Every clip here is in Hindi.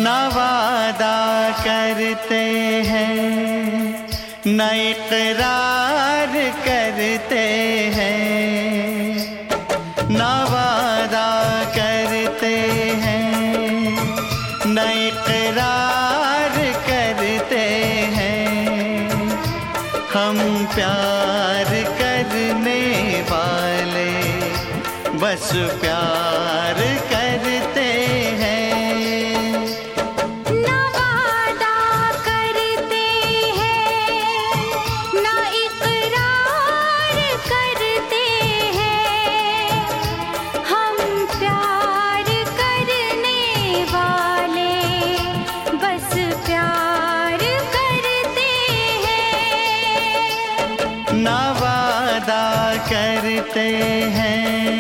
ना वादा करते हैं, ना इकरार करते हैं, ना वादा करते हैं, ना इकरार करते हैं। हम प्यार करने वाले बस प्यार करते हैं। ना वादा करते हैं।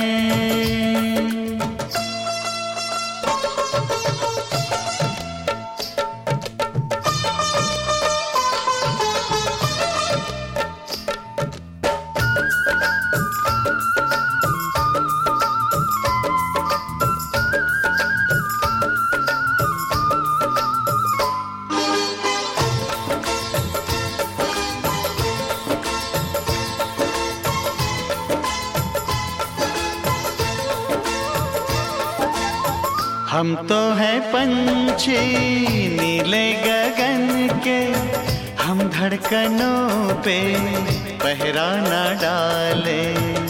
हम तो हैं पंछी नीले गगन के, हम धड़कनों पे पहरा न डाले।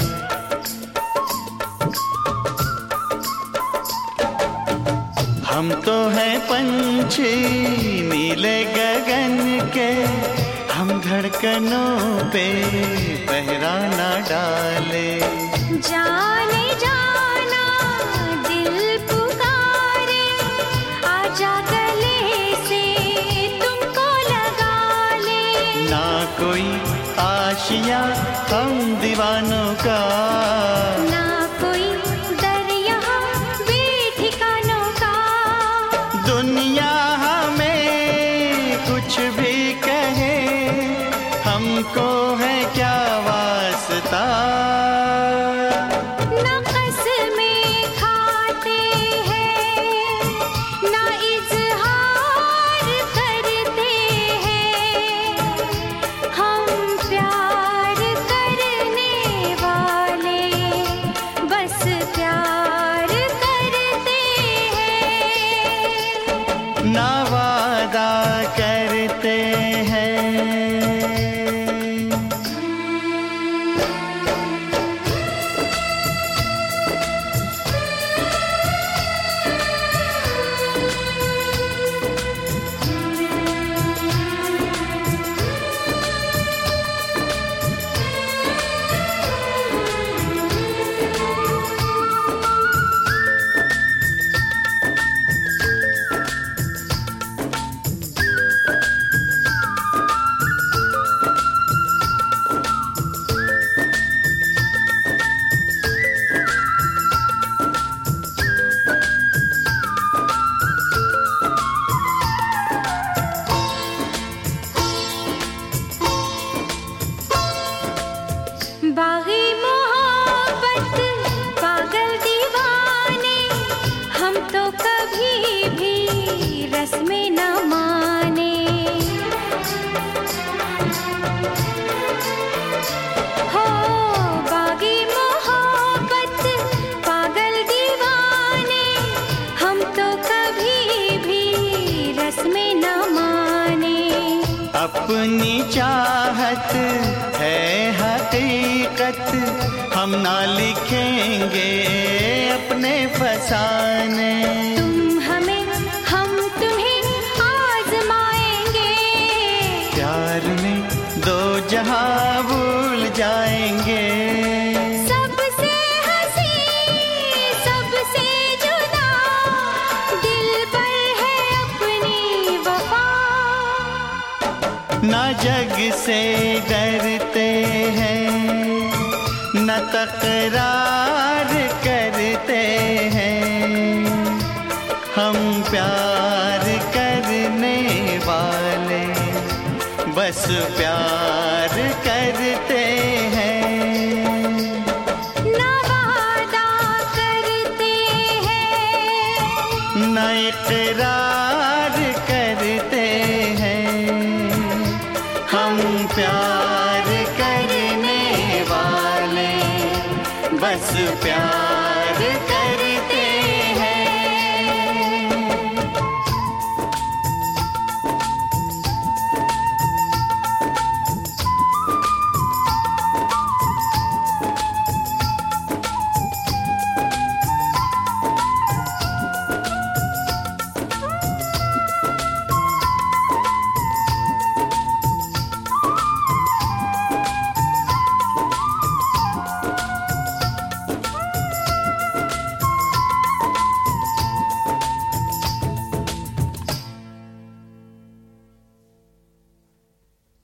हम तो हैं पंछी नीले गगन के, हम धड़कनों पे पहरा न डाले। जाने जाना दिल पुकारे, आजा गले से तुमको लगा ले। ना कोई आशिया हम दीवानों का, ना कोई दर यहाँ बेठिकानों का। दुनिया हमें कुछ भी कहे, हमको है क्या वास्ता। ना कसमें खाते हैं, ना इज़हार करते हैं। हम प्यार करने वाले बस प्यार करते हैं। ना वादा करते हैं। बागी मोहब्बत पागल दीवाने, हम तो कभी भी रस्में न माने। हो बागी मोहब्बत पागल दीवाने, हम तो कभी भी रस्में न माने। अपनी चाहत है हकीकत, हम ना लिखेंगे अपने फसाने। तुम हमें हम तुम्हें आजमाएंगे, प्यार में दो जहां भूल जाएंगे। सबसे हंसी सबसे जुदा, दिल पर है अपनी वफा। ना जग से डरते हैं, न तकरार करते हैं। हम प्यार करने वाले बस प्यार करते हैं। ना वादा करते हैं, न इकरार प्यार करने वाले, बस प्यार